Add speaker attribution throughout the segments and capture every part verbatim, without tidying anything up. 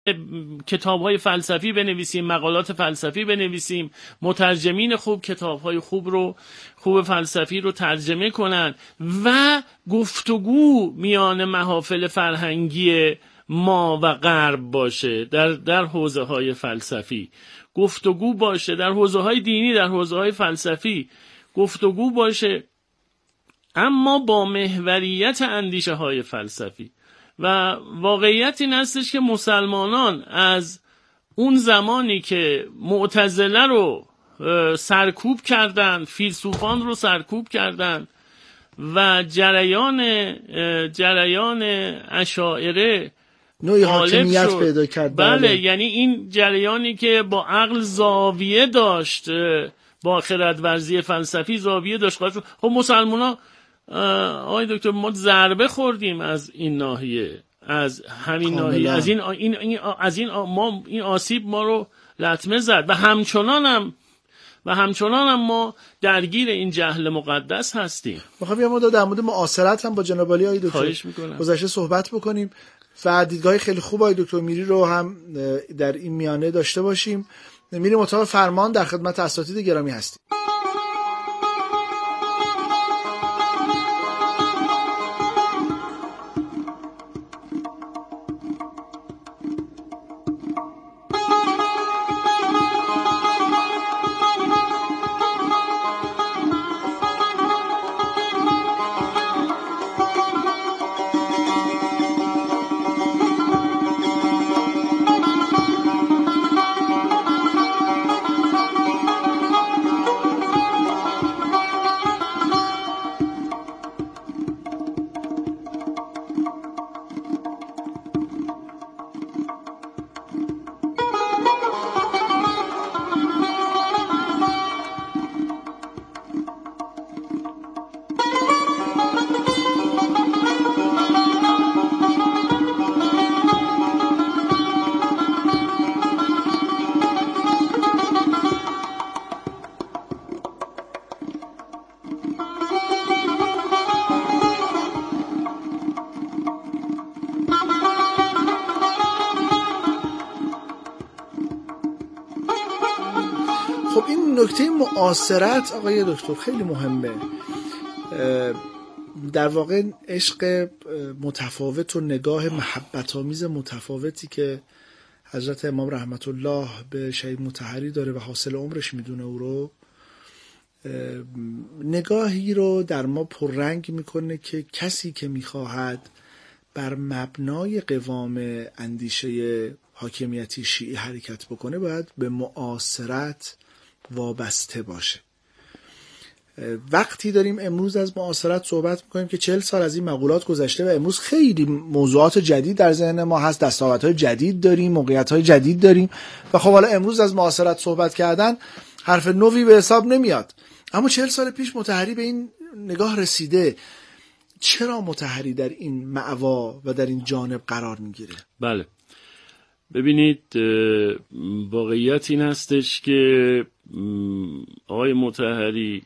Speaker 1: کتاب‌های فلسفی بنویسیم، مقالات فلسفی بنویسیم، مترجمین خوب کتاب‌های خوب رو خوب فلسفی رو ترجمه کنن و گفتگو میان محافل فرهنگی ما و غرب باشه در در حوزه‌های فلسفی، گفتگو باشه در حوزه‌های دینی، در حوزه‌های فلسفی گفتگو باشه، اما با محوریت اندیشه‌های فلسفی. و واقعیت این هستش که مسلمانان از اون زمانی که معتزله رو سرکوب کردن، فیلسوفان رو سرکوب کردن و جریان جریان اشاعره
Speaker 2: نوعی حاکمیت پیدا کرد.
Speaker 1: بله, بله یعنی این جریانی که با عقل زاویه داشت، با خردورزی فلسفی زاویه داشت، خب مسلمانان آقای دکتر ما ضربه خوردیم از این ناحیه، از همین ناحیه، از این این, این از این ما این آسیب ما رو لطمه زد و همچنان هم و همچنان هم ما درگیر این جهل مقدس هستیم.
Speaker 2: میخوام یه مدت در مورد معاصرت هم با جناب عالی آقای دکتر گذشته صحبت بکنیم و دیدگاه خیلی خوب آقای دکتر میری رو هم در این میانه داشته باشیم. میریم اتاق فرمان، در خدمت اساتید گرامی هستیم. نکته معاصرت آقای دکتر خیلی مهمه. در واقع عشق متفاوت و نگاه محبت آمیز متفاوتی که حضرت امام رحمت الله به شهید مطهری داره و حاصل عمرش میدونه او رو، نگاهی رو در ما پررنگ میکنه که کسی که میخواهد بر مبنای قوام اندیشه حاکمیتی شیعی حرکت بکنه باید به معاصرت وابسته باشه. وقتی داریم امروز از معاصرت صحبت میکنیم که چهل سال از این مقولات گذشته و امروز خیلی موضوعات جدید در ذهن ما هست، دستاوردهای جدید داریم، موقعیت‌های جدید داریم و خب حالا امروز از معاصرت صحبت کردن حرف نوی به حساب نمیاد. اما چهل سال پیش مطهری به این نگاه رسیده. چرا مطهری در این معوا و در این جانب قرار میگیره؟
Speaker 1: بله ببینید، واقعیت این هستش که آقای مطهری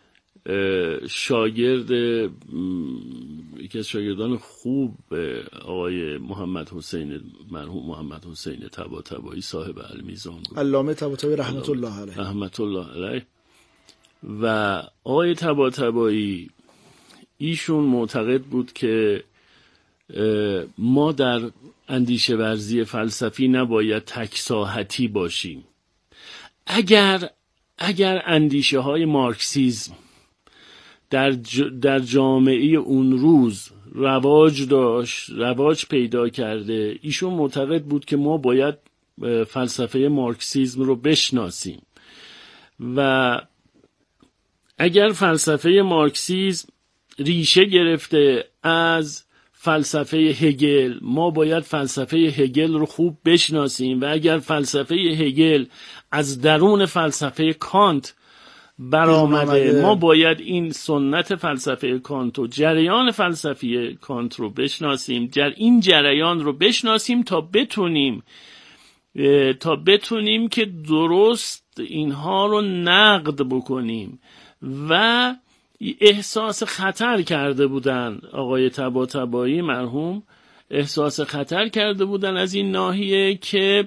Speaker 1: شاگرد یکی از شاگردان خوب آقای محمد حسین مرحوم محمد حسین طباطبایی صاحب المیزان بود،
Speaker 2: علامه طباطبایی رحمت الله علیه
Speaker 1: رحمت الله علیه. و آقای طباطبایی ایشون معتقد بود که ما در اندیشه ورزی فلسفی نباید تک ساحتی باشیم. اگر اگر اندیشه های مارکسیسم در ج... در جامعه اون روز رواج داشت، رواج پیدا کرده، ایشون معتقد بود که ما باید فلسفه مارکسیسم رو بشناسیم و اگر فلسفه مارکسیسم ریشه گرفته از فلسفه هگل، ما باید فلسفه هگل رو خوب بشناسیم و اگر فلسفه هگل از درون فلسفه کانت برآمده، ما باید این سنت فلسفه کانت و جریان فلسفی کانت رو بشناسیم، جر این جریان رو بشناسیم تا بتونیم تا بتونیم که درست اینها رو نقد بکنیم. و احساس خطر کرده بودن آقای طباطبایی مرحوم، احساس خطر کرده بودن از این ناحیه که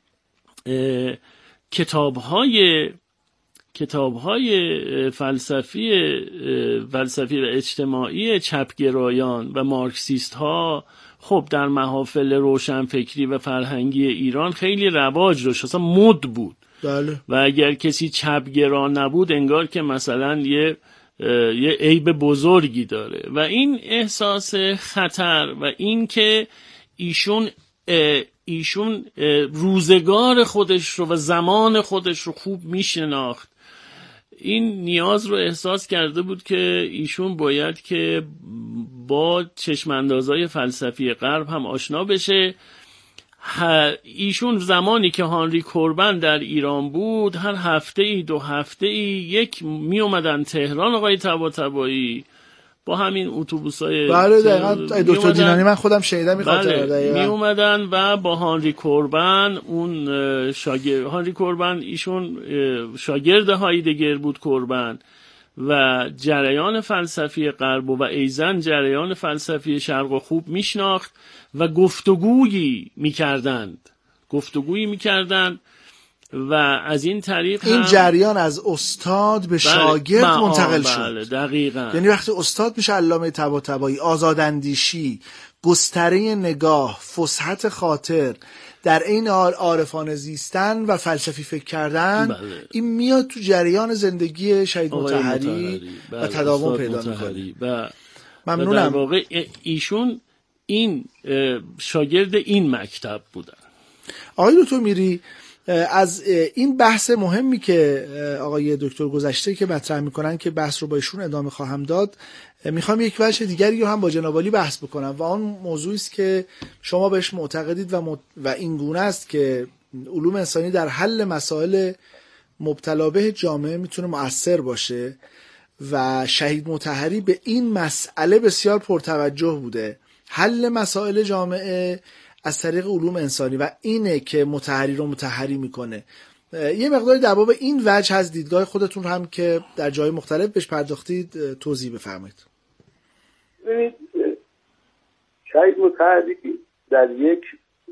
Speaker 1: کتاب‌های کتاب‌های فلسفی فلسفی و اجتماعی چپگرایان و مارکسیست‌ها خب در محافل روشنفکری و فرهنگی ایران خیلی رواج داشت، اصلا مد بود.
Speaker 2: بله.
Speaker 1: و اگر کسی چپگرا نبود انگار که مثلا یه یه عیب بزرگی داره و این احساس خطر و این که ایشون ایشون روزگار خودش رو و زمان خودش رو خوب میشناخت، این نیاز رو احساس کرده بود که ایشون باید که با چشماندازهای فلسفی غرب هم آشنا بشه. ایشون زمانی که هانری کوربن در ایران بود هر هفته ای دو هفته ای یک می اومدن تهران آقای طباطبایی با همین اتوبوسای
Speaker 2: بله دقیقاً دکتر دینانی من خودم شنیدم این خاطره
Speaker 1: بله می اومدن و با هانری کوربن اون شاگرد هانری کوربن ایشون شاگرد هایدگر بود کوربن و جریان فلسفی غرب و ایزن جریان فلسفی شرق و خوب میشناخت و گفتگویی میکردند گفتگویی میکردند و از این طریق
Speaker 2: این
Speaker 1: هم
Speaker 2: جریان از استاد به
Speaker 1: بله
Speaker 2: شاگرد منتقل شد.
Speaker 1: بله دقیقاً.
Speaker 2: یعنی وقتی استاد میشه علامه طباطبایی، آزاداندیشی، گستره نگاه، فصحت خاطر، در این عارفانه زیستن و فلسفی فکر کردن، بله. این میاد تو جریان زندگی شهید مطهری
Speaker 1: بله.
Speaker 2: و تداوم پیدا میکنه.
Speaker 1: و
Speaker 2: ممنونم.
Speaker 1: و در واقع ایشون این شاگرد این مکتب بودن.
Speaker 2: آقای دکتر میری، از این بحث مهمی که آقای دکتر گذشته که مطرح میکنن که بحث رو با ایشون ادامه خواهم داد، میخوام یک وجه دیگری رو هم با جناب عالی بحث بکنم و آن موضوعی است که شما بهش معتقدید و, مت... و این گونه است که علوم انسانی در حل مسائل مبتلا به جامعه میتونه مؤثر باشه و شهید مطهری به این مسئله بسیار پرتوجه بوده، حل مسائل جامعه از طریق علوم انسانی، و اینه که مطهری رو مطهری میکنه. یه مقداری در باب این وجه از دیدگاه خودتون هم که در جای مختلف بهش پرداختید توضیح بفرمایید.
Speaker 3: ببینید شهید مطهری در یک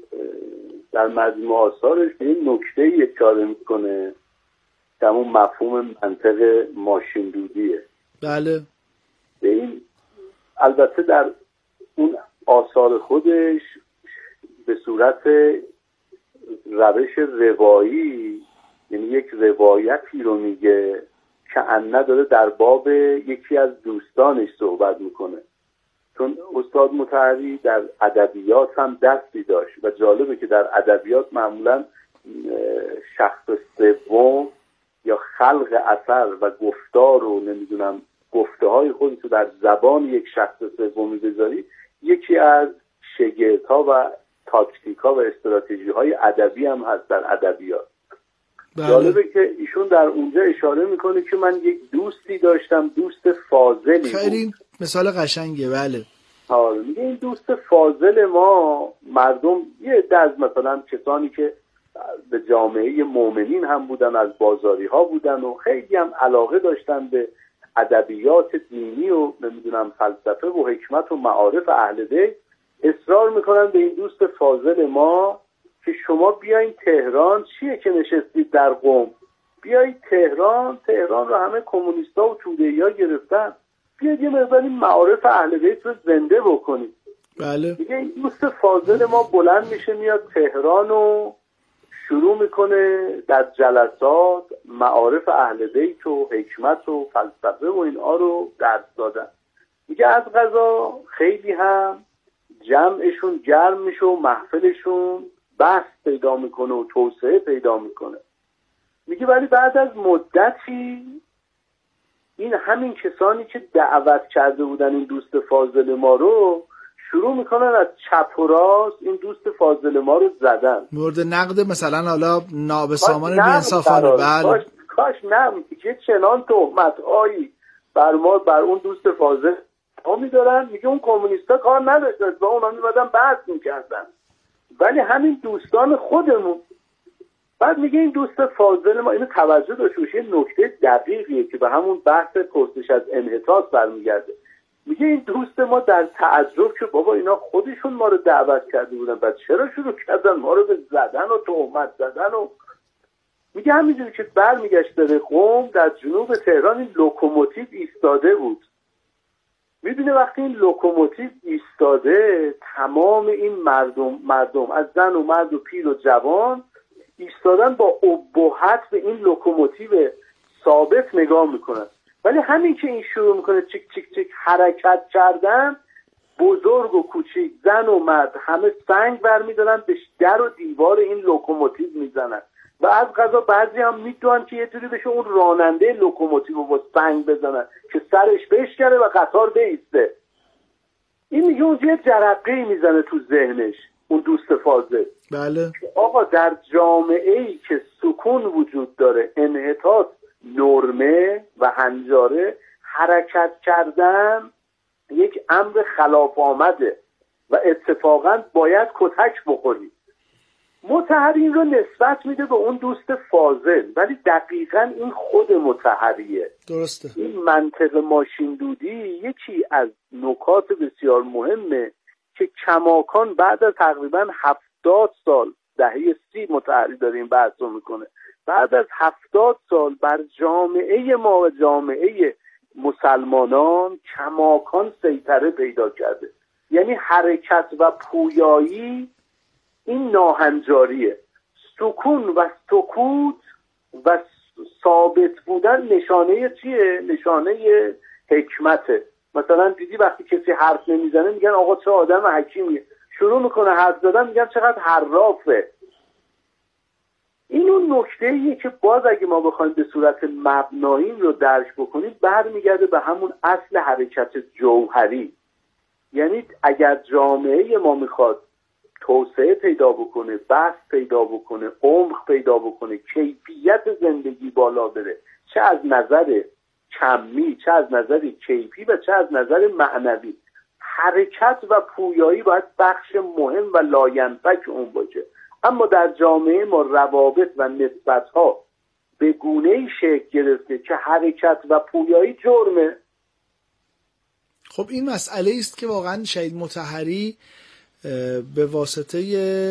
Speaker 3: در مجموع آثارش به این نکته اشاره میکنه که همون مفهوم منطق ماشین دودیه.
Speaker 2: بله.
Speaker 3: به این البته در اون آثار خودش به صورت روش روایی، یعنی یک روایتی رو میگه که انه داره در باب یکی از دوستانش صحبت میکنه، چون استاد مطهری در ادبیات هم دستی داشت و جالبه که در ادبیات معمولا شخص سوم یا خلق اثر و گفتار رو نمیدونم گفته های خودتو در زبان یک شخص سومی بذاری، یکی از شگردها و تاکتیک ها و استراتژی های ادبی هم هست در ادبیات. بله. جالبه که ایشون در اونجا اشاره میکنه که من یک دوستی داشتم، دوست فاضلی بود.
Speaker 2: خیلی مثال قشنگه. بله.
Speaker 3: آره میگه این دوست فاضل ما مردم یه عده از مثلا کسانی که به جامعه مؤمنین هم بودن، از بازاری ها بودن و خیلی هم علاقه داشتن به ادبیات دینی و نمیدونم فلسفه و حکمت و معارف اهل بیت، اصرار میکنن به این دوست فاضل ما که شما بیاین تهران، چیه که نشستید در قم، بیایید تهران، تهران رو همه کمونیستا و توده‌ای ها گرفتن، بیاید یه مقدار این معارف اهل بیت رو زنده بکنید.
Speaker 2: بله.
Speaker 3: دیگه این دوست فاضل ما بلند میشه میاد تهران و شروع میکنه در جلسات معارف اهل بیت و حکمت و فلسفه و اینها رو درس دادن. دیگه از قضا خیلی هم جمعشون گرم میشه و محفلشون بحث پیدا میکنه و توسعه پیدا میکنه. میگه ولی بعد از مدتی این همین کسانی که دعوت کرده بودن این دوست فاضل ما رو شروع میکنن از چپ و راست این دوست فاضل ما رو زدن،
Speaker 2: مورد نقد مثلا حالا نابسامان بی‌انصافانه. بله.
Speaker 3: کاش کاش نه میگه چنان تهمت‌هایی بر ما بر اون دوست فاضل ها میدارن. میگه اون کمونیستا کار نداشتن با اونا میمدن بحث میکردن، ولی همین دوستان خودمون. بعد میگه این دوست فاضل ما، اینو توجه داشته باشید، نکته دقیقیه که به همون بحث پرسش از انحطاط برمیگرده. میگه این دوست ما در تعجب که بابا اینا خودشون ما رو دعوت کرده بودن، بعد چرا شروع کردن ما رو به زدن و تهمت زدن و میگه همینجوری که برمیگشت به قم در جنوب تهران این لوکوموتیو ایستاده بود. میبینه وقتی این لوکوموتیو ایستاده تمام این مردم مردم از زن و مرد و پیر و جوان ایستادن با ابهت به این لوکوموتیو ثابت نگاه میکنن، ولی همین که این شروع میکنه چیک چیک چیک حرکت کردن، بزرگ و کوچیک زن و مرد همه سنگ برمیدارن به در و دیوار این لوکوموتیو میزنن و از قضا بعضی هم میدونن که یه جوری بشه اون راننده لوکوموتیو رو با سنگ بزنن که سرش بشکنه و قطار بیسته. این میگه اونجا یه جرقه‌ای میزنه تو ذهنش اون دوست فاضل.
Speaker 2: بله
Speaker 3: آقا در جامعه‌ای که سکون وجود داره، انحطاط نرمه و هنجاره، حرکت کردن یک امر خلاف آمده و اتفاقا باید کتک بخوری. مطهری رو نسبت میده به اون دوست فاضل، ولی دقیقاً این خود مطهریه.
Speaker 2: درسته.
Speaker 3: این منطق ماشین دودی یکی از نکات بسیار مهمه که کماکان بعد از تقریباً هفتاد سال، دهه سی مطهری داره این بحث رو میکنه، بعد از هفتاد سال بر جامعه ما و جامعه مسلمانان کماکان سیطره پیدا کرده. یعنی حرکت و پویایی این ناهنجاریه. سکون و سکوت و ثابت بودن نشانه چیه؟ نشانه حکمته. مثلا دیدی وقتی کسی حرف نمیزنه میگن آقا چه آدم حکیمیه، شروع میکنه حرف زدن میگن چقدر حرافه. این اون نکته‌ایه که باز اگه ما بخوایم به صورت مبنایی رو درک بکنیم برمیگرده به همون اصل حرکت جوهری. یعنی اگر جامعه ما میخواد توسعه پیدا بکنه، بسط پیدا بکنه، عمق پیدا بکنه، کیفیت زندگی بالا بره، چه از نظر کمی، چه از نظر کیفی و چه از نظر معنوی، حرکت و پویایی باید بخش مهم و لاینفک اون باشه. اما در جامعه ما روابط و نسبت‌ها به گونه‌ای شکل گرفته که حرکت و پویایی جرمه.
Speaker 2: خب این مسئله است که واقعا شهید مطهری به واسطه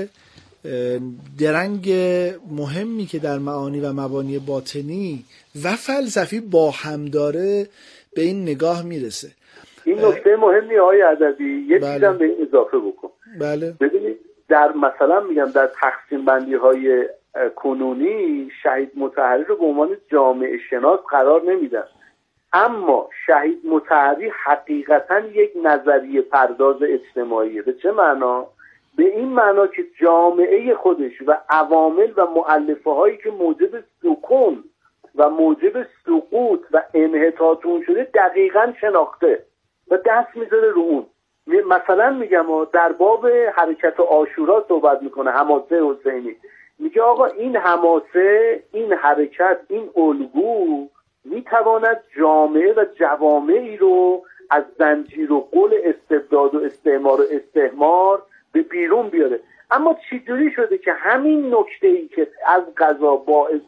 Speaker 2: درنگ مهمی که در معانی و مبانی باطنی و فلسفی با هم داره به این نگاه میرسه.
Speaker 3: این نکته مهمی آقای عددی یه
Speaker 2: بله.
Speaker 3: چیزم به این اضافه بکن.
Speaker 2: بله.
Speaker 3: ببینید در مثلا میگم در تقسیم بندی های کنونی شهید مطهری رو به عنوان جامعه شناس قرار نمیدن، اما شهید مطهری حقیقتا یک نظریه پرداز اجتماعیه. به چه معنا؟ به این معنا که جامعه خودش و عوامل و مؤلفه هایی که موجب سکون و موجب سقوط و انحطاط اون شده دقیقاً شناخته و دست میذاره رو اون. مثلا میگم در باب حرکت عاشورا صحبت میکنه، حماسه حسینی، میگه آقا این حماسه، این حرکت، این الگو میتواند جامعه و جوامعی رو از زنجیر و قل استبداد و استعمار و استحمار به بیرون بیاره. اما چجوری شده که همین نکته‌ای که از قضا باعث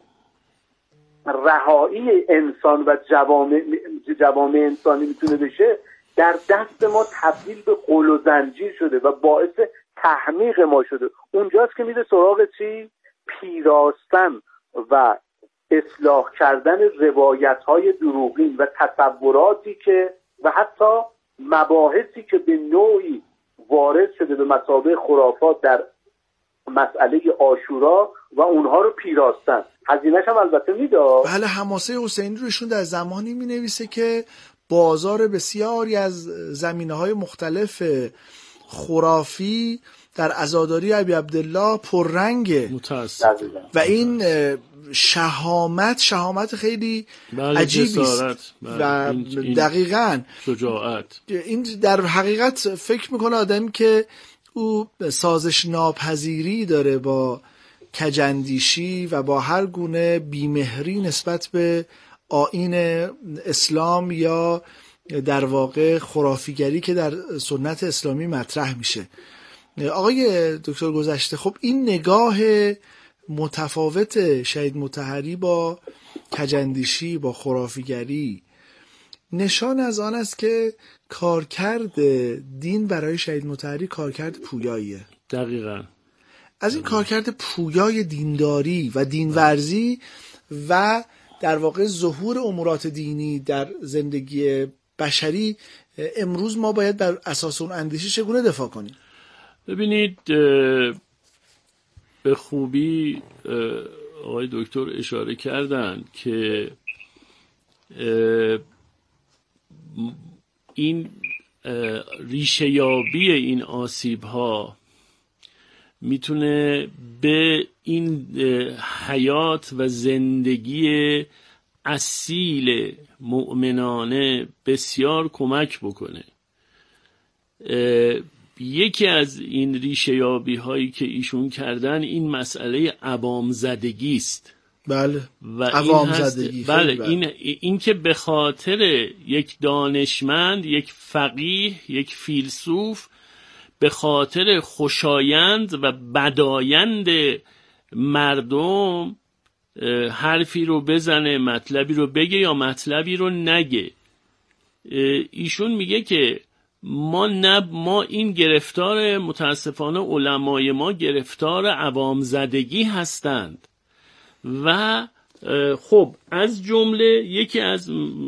Speaker 3: رهایی انسان و جوامع جوامع انسانی میتونه بشه در دست ما تبدیل به قل و زنجیر شده و باعث تحمیق ما شده. اونجاست که میره سراغ چی؟ پیراستن و اصلاح کردن روایت‌های دروغین و تصوراتی که و حتی مباحثی که به نوعی وارد شده به مثابه خرافات در مسئله عاشورا و اونها رو پیراستن. هزینه‌ش هم البته میداد.
Speaker 2: بله، حماسه حسینی رو ایشون در زمانی مینویسه که بازار بسیاری از زمینه‌های مختلف خرافی در عزاداری ابی عبدالله پررنگه و این شهامت شهامت خیلی عجیبی است و دقیقاً
Speaker 1: شجاعت.
Speaker 2: این در حقیقت فکر میکنه آدمی که او سازش ناپذیری داره با کجندیشی و با هر گونه بیمهری نسبت به آیین اسلام یا در واقع خرافیگری که در سنت اسلامی مطرح میشه. آقای دکتر گذشته، خب این نگاه متفاوت شهید مطهری با کجندیشی، با خرافیگری نشان از آن است که کارکرد دین برای شهید مطهری کارکرد پویاییه.
Speaker 1: دقیقاً.
Speaker 2: از این کارکرد پویای دینداری و دینورزی و در واقع ظهور امورات دینی در زندگی بشری امروز ما باید بر اساس اون اندیشه چگونه دفاع کنیم؟
Speaker 1: ببینید به خوبی آقای دکتر اشاره کردن که این ریشه یابی این آسیب ها میتونه به این حیات و زندگی اصیل مؤمنانه بسیار کمک بکنه. یکی از این ریشه یابی هایی که ایشون کردن این مسئله عوام زدگی است.
Speaker 2: بله.
Speaker 1: و
Speaker 2: عوام
Speaker 1: این
Speaker 2: زدگی.
Speaker 1: بله. بله. این این که به خاطر یک دانشمند، یک فقیه، یک فیلسوف به خاطر خوشایند و بدایند مردم حرفی رو بزنه، مطلبی رو بگه یا مطلبی رو نگه. ایشون میگه که ما نب ما این گرفتار، متاسفانه علمای ما گرفتار عوام زدگی هستند و خب از جمله یکی از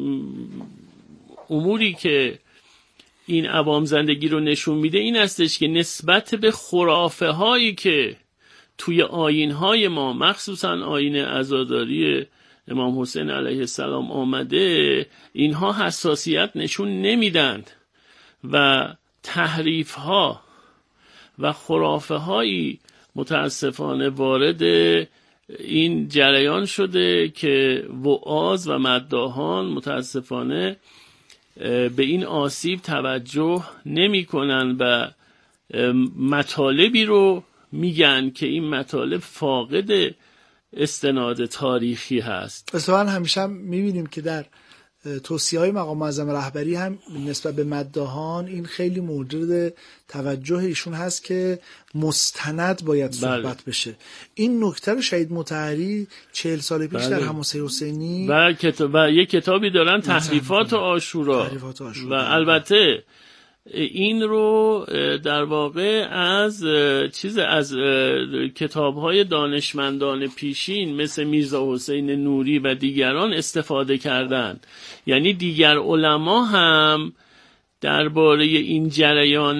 Speaker 1: اموری که این عوام زندگی رو نشون میده این استش که نسبت به خرافه هایی که توی آیین های ما، مخصوصا آیین عزاداری امام حسین علیه السلام آمده، اینها حساسیت نشون نمیدند و تحریف ها و خرافه هایی متاسفانه وارد این جریان شده که وعاظ و مداحان متاسفانه به این آسیب توجه نمی کنن و مطالبی رو میگن که این مطالب فاقد استناد تاریخی هست.
Speaker 2: اصلا همیشه هم میبینیم که در توصیه های مقام معظم رهبری هم نسبت به مداحان این خیلی مورد توجه ایشون هست که مستند باید صحبت بله. بشه. این نکته رو شهید مطهری چهل سال پیش بله. در حماسه حسینی
Speaker 1: و, کتاب و یک کتابی دارن تحریفات عاشورا و البته این رو در واقع از چیز از کتاب‌های دانشمندان پیشین مثل میرزا حسین نوری و دیگران استفاده کردند. یعنی دیگر علما هم درباره این جریان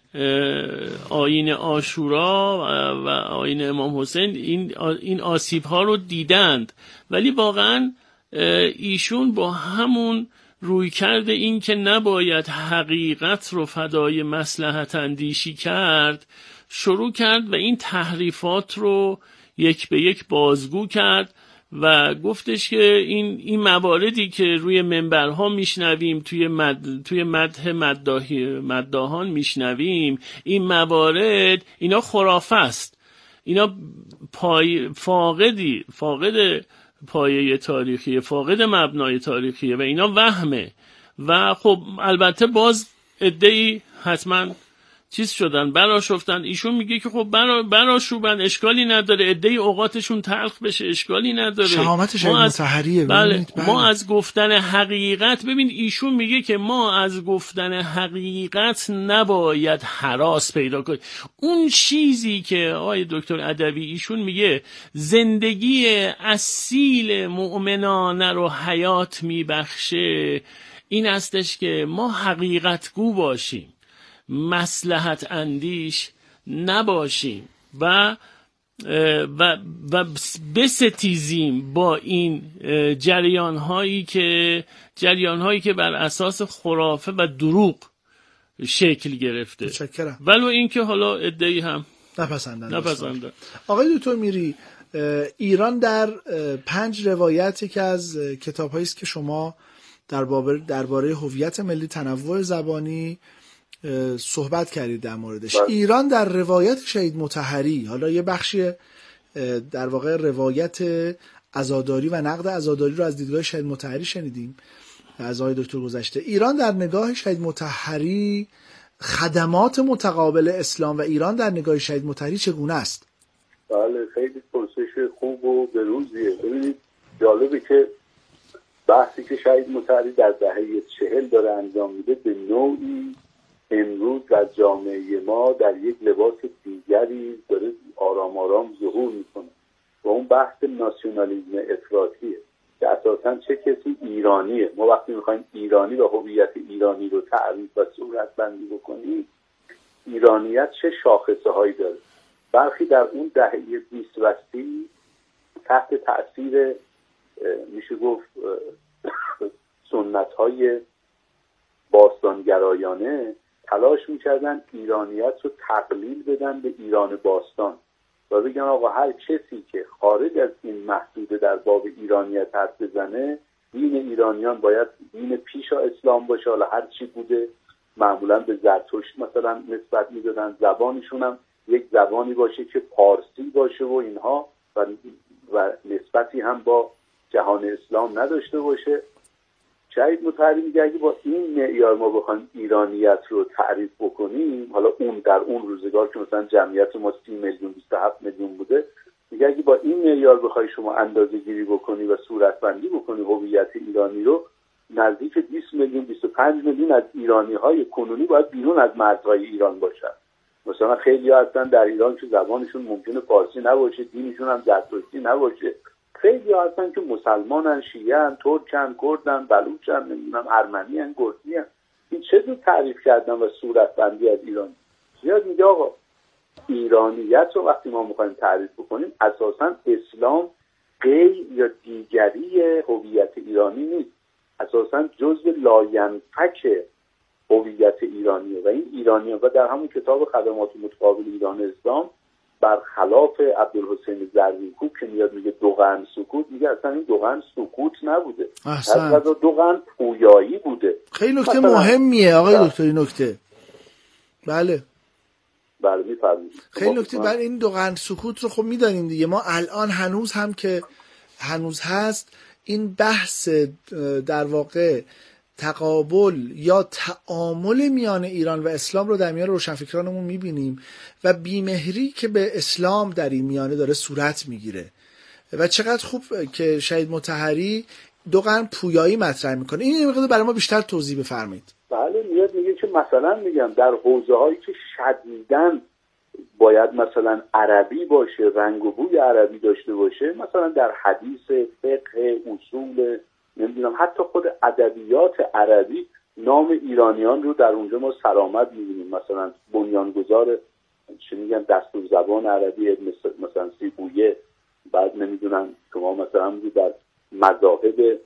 Speaker 1: آیین عاشورا و آیین امام حسین این این آسیب‌ها رو دیدند، ولی واقعا ایشون با همون روی کرده این که نباید حقیقت رو فدای مصلحت اندیشی کرد، شروع کرد و این تحریفات رو یک به یک بازگو کرد و گفتش که این این مواردی که روی منبرها میشنویم، توی مد توی مدح مداحی مداحان میشنویم، این موارد اینا خرافه است، اینا پای فاقدی فاقد پایه تاریخی، فاقد مبنای تاریخیه و اینا وهمه. و خب البته باز عده‌ای حتما چیز شدن، برآشفتن. ایشون میگه که خب برا برآشوبن، اشکالی نداره، عده‌ای اوقاتشون تلخ بشه، اشکالی نداره.
Speaker 2: شهامت شهید مطهریه.
Speaker 1: بله. بله ما از گفتن حقیقت، ببین ایشون میگه که ما از گفتن حقیقت نباید هراس پیدا کنیم. اون چیزی که آقای دکتر عدوی ایشون میگه زندگی اصیل مؤمنانه رو حیات میبخشه، این هستش که ما حقیقت گو باشیم، مصلحت اندیش نباشیم و و و بستیزیم با این جریان هایی که جریان هایی که بر اساس خرافه و دروغ شکل گرفته.
Speaker 2: متشکرم.
Speaker 1: ولو اینکه حالا عده‌ای هم
Speaker 2: نپسندن.
Speaker 1: نپسندن.
Speaker 2: آقای دکتر میری، ایران در پنج روایتی که از کتاب‌هایی است که شما درباره درباره هویت ملی، تنوع زبانی صحبت کردید در موردش. بله. ایران در روایت شهید مطهری، حالا یه بخشی در واقع روایت عزاداری و نقد عزاداری رو از دیدگاه شهید مطهری شنیدیم از آقای دکتر گذشته. ایران در نگاه شهید مطهری خدمات متقابل اسلام و ایران در نگاه شهید مطهری چگونه است؟
Speaker 3: بله خیلی پرسش خوب و بروزیه. ببینید جالبه که بحثی که شهید مطهری در دهه چهل داره انجام میده به نوعی امروز در جامعه ما در یک لباس دیگری داره آرام آرام ظهور میکنه و اون بحث ناسیونالیسم افراطیه که اساساً چه کسی ایرانیه. ما وقتی میخوایم ایرانی و هویت ایرانی رو تعریف و صورتبندی بکنیم، ایرانیت چه شاخصه هایی داره؟ برخی در اون دهه بیست و سی تحت تأثیر میشه گفت سنت های باستانگرایانه تلاش میکردن ایرانیت رو تقلیل بدن به ایران باستان و بگن آقا هر کسی که خارج از این محدوده در باب ایرانیت حرف بزنه، دین ایرانیان باید دین پیش اسلام باشه، حالا هر چی بوده، معمولا به زرتشت مثلا نسبت میدادن، زبانشون هم یک زبانی باشه که پارسی باشه و اینها و, و نسبتی هم با جهان اسلام نداشته باشه. شهید مطهری میگه اگه با این معیار ما بخوایم ایرانیت رو تعریف بکنیم، حالا اون در اون روزگار که مثلا جمعیت ما سی میلیون بیست و هفت میلیون بوده، میگه اگه با این معیار بخوای شما اندازه گیری بکنی و صورتبندی بکنی هویت ایرانی رو، نزدیک بیست میلیون بیست و پنج میلیون از ایرانی های کنونی باید بیرون از مرزهای ایران باشن. مثلا خیلی ها هستن در ایران که زبانشون ممکنه فارسی نباشه، دینشون هم زرتشتی نباشه، خیلی ها هستن که مسلمانن، شیعه‌ن، ترکن، کردن، بلوچن، نمیدونم ارمنی‌ان، گرجی‌ان. این چه جور تعریف کردن و صورتبندی از ایران؟ زیاد میگه آقا ایرانیت رو وقتی ما میخوایم تعریف بکنیم، اساساً اسلام غیر یا دیگری هویت ایرانی نیست، اساساً جزء لاینفک هویت ایرانیه و این ایرانیه. و در همون کتاب خدمات متقابل ایران اسلام برخلاف عبدالحسین زرینکوب که میاد میگه دو قرن سکوت، میگه اصلا این دو قرن سکوت نبوده، اصلا دو قرن پویایی بوده.
Speaker 2: خیلی نکته مهمیه آقای دکتر این نکته. بله
Speaker 3: بله میفرمایید.
Speaker 2: خیلی نکته بر این دو قرن سکوت رو خب میدانیم دیگه. ما الان هنوز هم که هنوز هست این بحث در واقع تقابل یا تعامل میان ایران و اسلام رو در میان روشنفکرانمون میبینیم و بیمهری که به اسلام در این میانه داره صورت میگیره و چقدر خوب که شهید مطهری دو قرن پویایی مطرح میکنه. این یه مقدار برای ما بیشتر توضیح بفرمایید.
Speaker 3: بله میاد میگه که مثلا میگم در حوزه هایی که شدیداً باید مثلا عربی باشه، رنگ و بوی عربی داشته باشه، مثلا در حدیث، فقه، اصول، نمیدونم حتی خود ادبیات عربی نام ایرانیان رو در اونجا ما سرآمد می‌بینیم. مثلا بنیانگذار چه میگن دستور زبان عربی مثلا سیبویه، بعد نمیدونم شما مثلا در مذاهب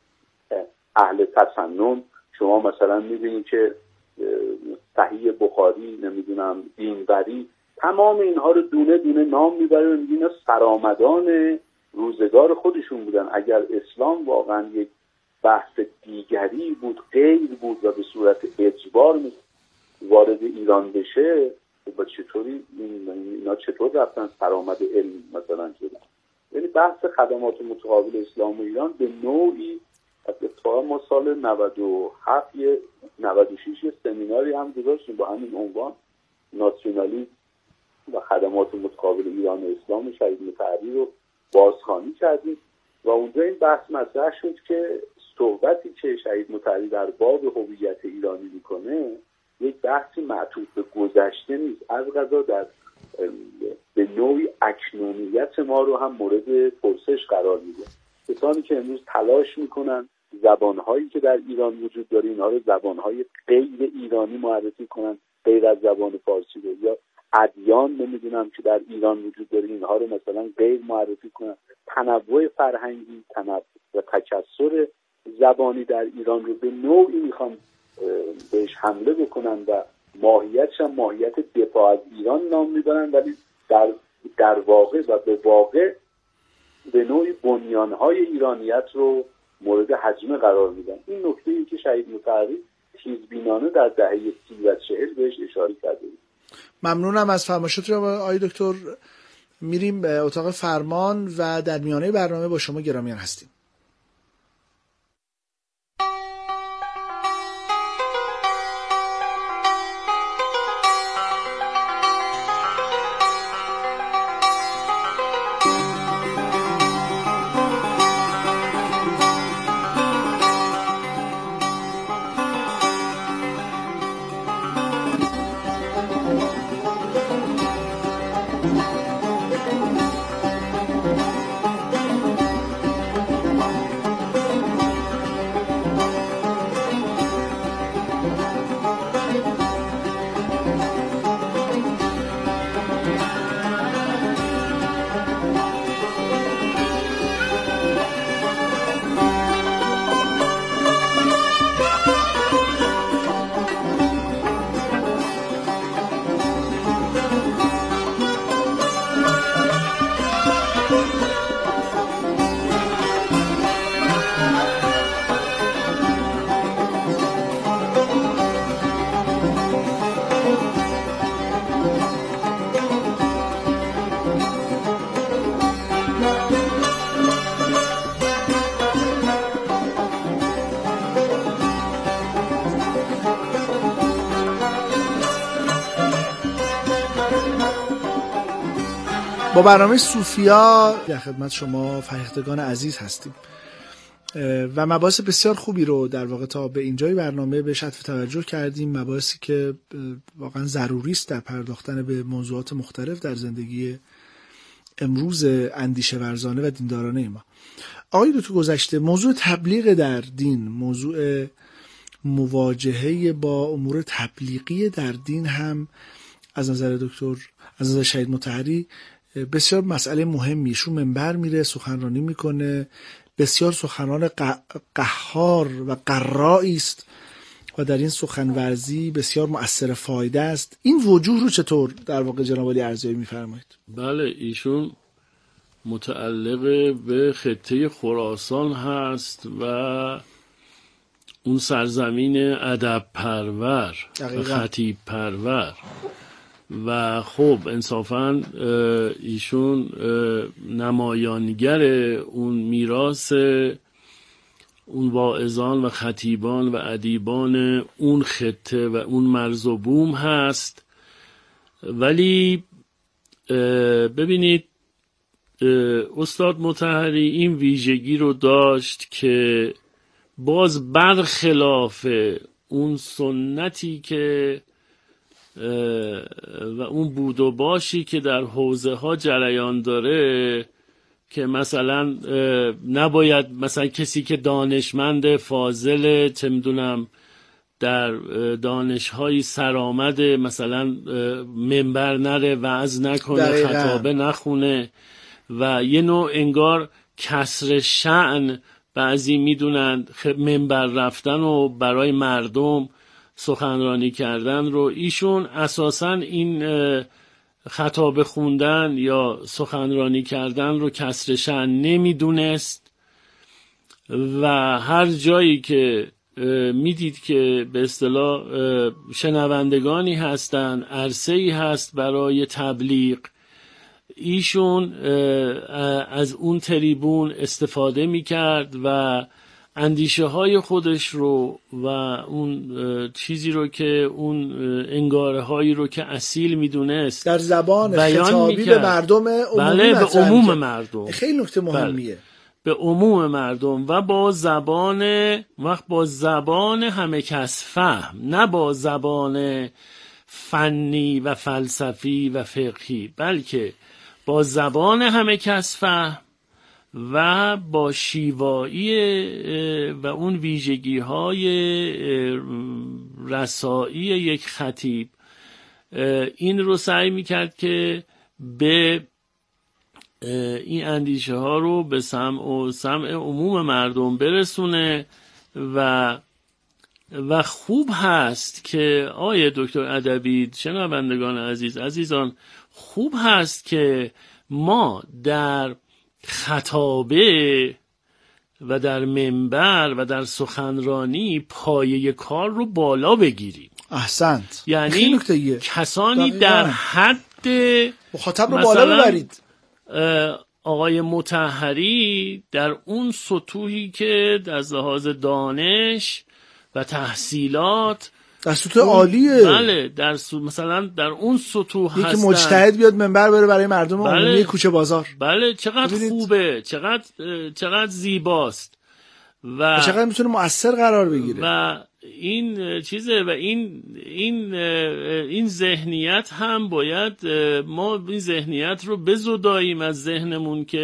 Speaker 3: اهل تسنن شما مثلا می‌بینید که صحیح بخاری، نمیدونم دینبری، تمام اینها رو دونه دونه نام میبره و میگه اینا سرآمدان روزگار خودشون بودن. اگر اسلام واقعا یک بحث دیگری بود، غیر بود و به صورت اجبار وارد ایران بشه، با چطوری اینا چطور رفتن سرآمد علم مثلا شدن؟ یعنی بحث خدمات متقابل اسلام و ایران به نوعی اتفاقا ما سال نود و هفت نود و شش یه سمیناری هم گذاشتیم با همین عنوان ناسیونالیسم و خدمات متقابل ایران و اسلام شهید مطهری رو بازخوانی کردیم و اونجا این بحث مطرح شد که صحبتی که شهید مطهری در باب هویت ایرانی میکنه یک بحثی معطوف به گذشته نیست، از قضا در به نوعی اکنونیت ما رو هم مورد پرسش قرار میده. کسانی که امروز تلاش میکنن زبانهایی که در ایران وجود داره اینها رو زبانهای غیر ایرانی معرفی کنن، غیر از زبان فارسی رو، یا ادیان نمیدونم که در ایران وجود داره اینها رو مثلا غیر معرفی کنن، تنوع فرهنگی، تنوع و تکثر زبانی در ایران رو به نوعی میخوان بهش حمله بکنن و ماهیتش هم ماهیت دفاع از ایران نام میبرن، ولی در در واقع و به واقع به نوعی بنیانهای ایرانیت رو مورد هجمه قرار میدن. این نکته ای که شهید مطهری تیزبینانه در دهه سی و چهل بهش اشاره کرده بود.
Speaker 2: ممنونم از فرمایشات آقای دکتر. میریم به اتاق فرمان و در میانه برنامه با شما گرامیان هستیم. با برنامه صوفیا در خدمت شما فرهیختگان عزیز هستیم و مباحث بسیار خوبی رو در واقع تا به اینجای برنامه بهش عطف توجه کردیم، مباحثی که واقعا ضروری است در پرداختن به موضوعات مختلف در زندگی امروز اندیشه ورزانه و دیندارانه ما. آقای دکتر گذشته موضوع تبلیغ در دین، موضوع مواجهه با امور تبلیغی در دین هم از نظر دکتر از نظر شهید مطهری بسیار مسئله مهمی. ایشون منبر میره سخنرانی میکنه، بسیار سخنان قهار و قرایی است و در این سخنورزی بسیار مؤثر فایده است. این وجوه رو چطور در واقع جناب عالی ارزیابی میفرمایید؟
Speaker 1: بله، ایشون متعلق به خطه خراسان هست و اون سرزمین ادب پرور و خطیب پرور و خب انصافاً ایشون نمایانگر اون میراث اون واعظان و خطیبان و ادیبان اون خطه و اون مرز و بوم هست. ولی ببینید استاد مطهری این ویژگی رو داشت که باز برخلاف اون سنتی که و اون بود و باشی که در حوزه ها جریان داره که مثلا نباید مثلا کسی که دانشمند فاضل چه میدونم در دانش‌های سرآمد مثلا منبر نره، وعظ نکنه، خطابه نخونه و یه نوع انگار کسر شأن بعضی میدونن منبر رفتن و برای مردم سخنرانی کردن رو. ایشون اساساً این خطابه خوندن یا سخنرانی کردن رو کسر شأن نمیدونست و هر جایی که میدید که به اصطلاح شنوندگانی هستن، عرصه‌ای هست برای تبلیغ، ایشون از اون تریبون استفاده میکرد و اندیشه های خودش رو و اون چیزی رو که اون انگاره هایی رو که اصیل میدونست
Speaker 2: در زبان خطابی به مردم عمومی،
Speaker 1: بله، به عموم مردم،
Speaker 2: خیلی نکته مهمیه، بله.
Speaker 1: به عموم مردم و با زبان وقت با زبان همه کس فهم، نه با زبان فنی و فلسفی و فقهی، بلکه با زبان همه کس فهم و با شیوایی و اون ویژگی های رسایی یک خطیب این رو سعی میکرد که به این اندیشه ها رو به سمع و سمع عموم مردم برسونه و و خوب هست که آیه دکتر ادبی، شنوندگان عزیز، عزیزان، خوب هست که ما در خطابه و در منبر و در سخنرانی پایه کار رو بالا بگیریم.
Speaker 2: احسنت.
Speaker 1: یعنی کسانی در حد
Speaker 2: مخاطب رو بالا ببرید.
Speaker 1: آقای مطهری در اون سطوحی که از لحاظ دانش و تحصیلات
Speaker 2: در سطوح عالیه،
Speaker 1: بله، در سو... مثلا در اون سطوح هستن،
Speaker 2: یکی مجتهد بیاد منبر بره برای مردم
Speaker 1: بله،
Speaker 2: عمومی کوچه بازار،
Speaker 1: بله، چقدر ببینید. خوبه، چقدر چقدر زیباست و, و
Speaker 2: چقدر میتونه مؤثر قرار بگیره
Speaker 1: و این چیزه و این این این ذهنیت هم باید ما این ذهنیت رو بزداییم از ذهنمون که